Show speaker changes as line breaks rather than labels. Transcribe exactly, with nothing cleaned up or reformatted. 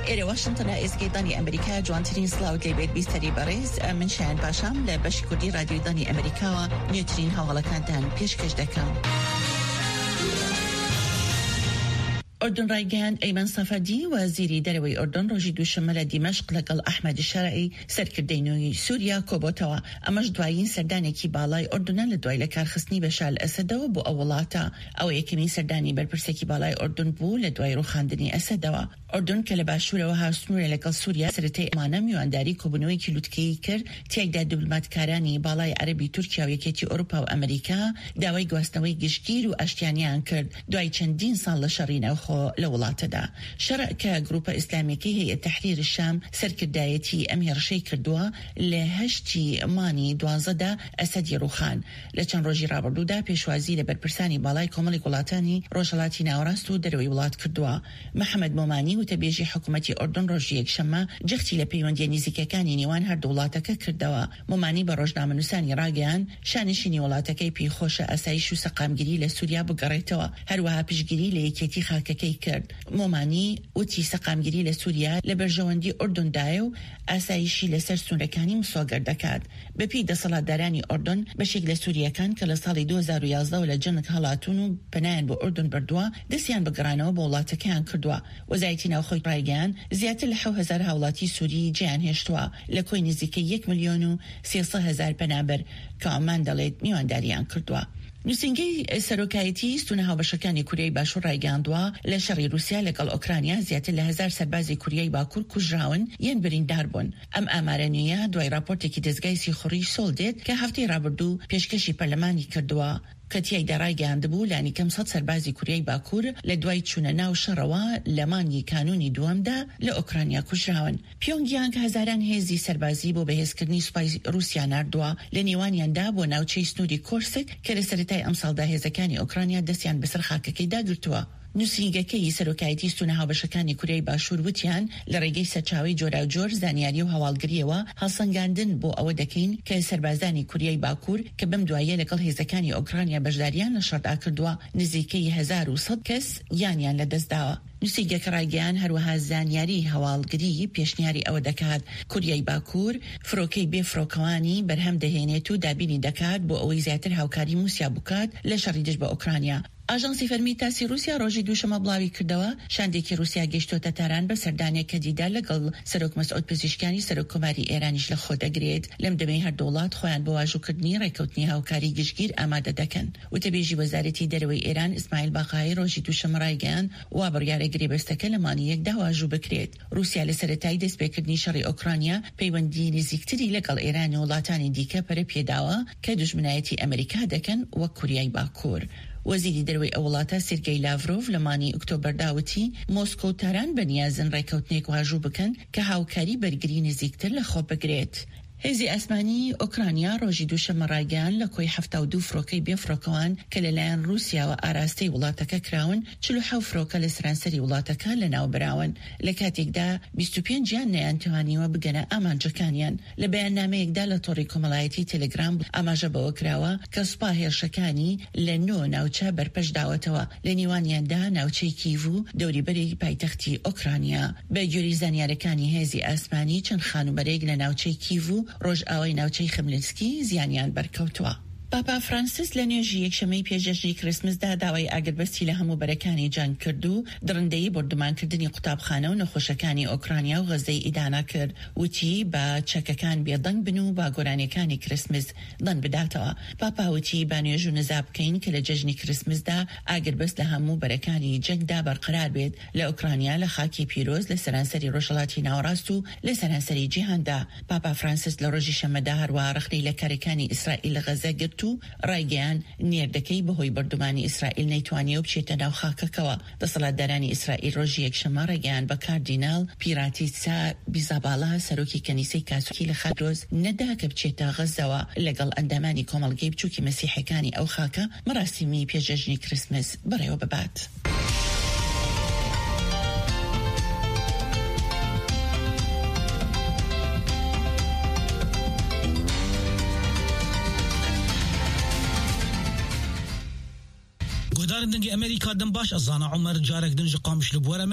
إلى واشنطن إزجي ضاني أمريكا جوانترين سلاود لبيت بيستري باريس من شان باشام لبش كردي راديو ضاني أمريكا نيوترين هاولا كانتان بيشكش دكام. أردن رايجان أيمن صفدي وزيري دروي أردن روجي دوشمال دمشق لقل أحمد الشرعي سركردينوي سوريا كوبوتوا أمش دوايين سرداني كي بالاي أردن لدواي لكار خصني بشار الأسدوا بو أولاتا أو يكمين سرداني بالبرسكي بالاي أردن بو لدواي روخاندني أسدوا أردن كلباشورة وهارسنورة لقل سوريا سرتي أمانا ميوانداري كوبنوي كيلوتكي كر تيجدا دبلمات كاراني بالاي عربي تركيا ويكيتي أوروبا وأمريكا داوي قواستنوي جشكير وأشتيانيان كرد دواي چندين سال لشرين أو لولاته دا شرع جروب إسلامي كي هي التحرير الشام سركردايتي أمير شي كردوا لهشتي ماني دوازدا أسد يروخان لچن روجي رابردو دا پیشوازی لبرپرسانی بالای کمالی ولاتانی روشلاتی ناوراستو دروی ولات کردوا محمد مومانی و تبیجی حکومتی اردن روجی یک شما جختی لپیوندی نزیککانی نیوان هر دولاتک کردوا مومانی با روجنامه نوسانی راگیان شانشینی ولاتکی پی خوش اسایش و سقامگیری لسوریا بگریتوا هر وها پیشگیری لیکیتی خاککی کرد مومانی وتی سقامگیری لسوریا لبرجواندی اردن دایو اسایشی لسر سونرکانی مساگر دکاد بپی دسالتدارانی اردن بشکل سوریا کان که لسال دو هزار و یازده ولا جنك هالاتونو بنان بو اردن بردوا دسیان بگرانو بولاتکان کردوا وزایتینا خوی رایگان زیاتر لحو هزار هاولاتی سوری جان هشتوا لکوی نزدیک یک میلیون و سیصد هزار بنابر که آمان دلیت میوان داریان کردوا نوسینگی سروکایتی ستونه هاوشکانی کوریای باشور رایگاندوا لشری روسیا لگل اوکراینیا زیاتر لهزار سربازی کوریای باکور کجراون ین برین داربون ام امارنیه دوای راپورتی که دزگای سیخوریش سولدید که هفته رابردو پیشکشی پارلمانی کردوا کتیای درای گاندبو لانی کم صد سربازی کوریای باکور لدوای چونه ناو شروا لمانی کانونی دوام دا لأوکراینیا کجراون پیونگیانگ هزاران هزی سربازی بو بهزکردنی سپای روسیا نردوا لنیوانیان دا بو ناوچه سنوری کورسک که لسرتای امسال دا هزکانی اوکراینیا دستیان بسر خاککی دا گرتوا نوسینگەکەی سەرۆکایەتی ستونە هاوبەشەکانی کوریای باشوور وتیان لە ڕێگەی سەرچاوی جۆرا و جۆر زانیاری و هەواڵگریەوە هەڵسەنگاندن بۆ ئەوە دەکەین کە سەربازانی کوریای باکوور کە بەم دوایە لەگەڵ هێزەکانی ئۆکرانیا بەشداریان لە شەڕدا کردووە نزیکەی هەزار و سەد کەس یانیان لەدەستداوە. نووسینگەکە ڕایگەیان هەروەها زانیاری هەواڵگری پێشنیاری ئەوە دەکات کوریای باکوور فرۆکەی بێفرۆکەوانی بەرهەم دەهێنێت و دابینی دەکات بۆ ئەوەی زیاتر هاوکاری موسیا بکات لە شەڕی دژ بە ئۆکرانیا. ئاژانسی فەرمی تاسی رووسیا ڕۆژی دووشەمە بڵاوی کردەوە شاندێکی رووسیا گەیشتۆتە تاران بە سەردانێک کە دیدا لەگەڵ سەرۆک مەسعود پزیشکیانی سەرۆککۆماری ئێرانیش لە خۆ دەگرێت لەم دەمەی هەر دەوڵات خۆیان بۆ واژووکردنی ڕێکەوتنی هاوکاری گشتگیر ئامادە دەکەن. وتەبێژی وەزارەتی دەرەوەی ئێران ئیسماعیل باقایی ڕۆژی دووشەمە ڕایگەیان وا بڕیارەگری بەستەکە لە مانی یەکدا واژوو بکرێت. رووسیا لە سەرەتای دەستپێکردنی شەڕی ئۆکرانیا پەیوەندی نزیکتری لەگەڵ ئێران و وڵاتانی دیکە پەرە پێداوە کە دوژمنایەتی ئەمریکا دەکەن وەک کوریای باکوور. وزیری دەروی ئەوڵاتە سێرگەی لاڤرۆڤ لە مانی ئۆکتۆبەر داوتی مۆسکۆ و تاران بەنیازن ڕێکەوتنێک واژوو بکەن کە هاوکاری بەرگری نزیکتر لە خۆ بگرێت. هێزی ئەسمانی ئۆکرانیا ڕۆژی دووشەمە ڕایگەیان لە کۆی هەفتە و دوو فرۆکەی بێفرۆکەوان کە لەلایەن رووسیاوە ئاراستەی وڵاتەکە کراون چل و حەو فرۆکە لە سەرانسەری وڵاتەکە لەناو براون لە کاتێکدا بیست و پێنج جیان نەیانتوانیوە بگەنە ئامانجەکانیان. لە بەیاننامەیەکدا لە تۆڕی کۆمەڵایەتی تەلەگرام ئاماژە بەوە کراوە کە سوپا هێرشەکانی لە نۆ ناوچە بەرپەش داوەتەوە لە نیوانیاندا ناوچەی کیڤ و دەوریبەری پایتەختی ئۆکرانیا. بە گوێری زانیارەکانی هێزی ئاسمانی چەند خانوبەرێک لە ناوچەی کیڤ و ڕۆژ ئاوای ناوچەی خملنسکی زیانیان بەرکەوتووە. پاپا فرانسیس لە نوێژی یەکشەمەی پێشەژنی کریسمسدا داوای ئاگربەستی لە هەموو بەرەکانی جان کرد و درڕندەی بردومانکردنی قوتابخانە و نەخۆشەکانی ئۆکرانیا و غەزەی ئیدانا کرد. وتی بە چەکەکان بێدەنگ بن و با گۆرانیەکانی کریسمس دەنگ بداتەوە. پاپا وتی با نوێژ و نزا بکەین کە لە جەژنی کریسمسدا ئاگربەست لە هەموو بەرەکانی جەنگدا بەرقرار بێت لە ئۆکرانیا لە خاکی پیرۆز لە سەرانسەری ڕۆژهەڵاتی ناوەڕاست و لە سەرانسەری جیهاندا. پاپا فرانسیس لە ڕۆژی شەمەدا هەروە ڕخنەی لە کارەکانی ئیسرائیل لە غەزە گرت و ڕایگەیان نێردەکەی بەهۆی بەردومانی ئیسرائیل نەیتوانیە و بچێتە ناو خاکەکەوە. دەسەڵاتدارانی ئیسرائیل ڕۆژی یەکشەمە ڕایگەیان بە کاردیناڵ پیراتیسا بیزاباڵا سەرۆکی کەنیسەی کاسوکی لە خادرۆز نەدا کە بچێتە غەزەوە لەگەڵ ئەندامانی کۆمەڵگەی بچووکی مەسیحەکانی ئەو خاکە مەراسیمی پێشەژنی کریسمس بەڕێوە ببات.
دنجي أمريكا دنباش أزانا عمر جارك دنج قامش لبورة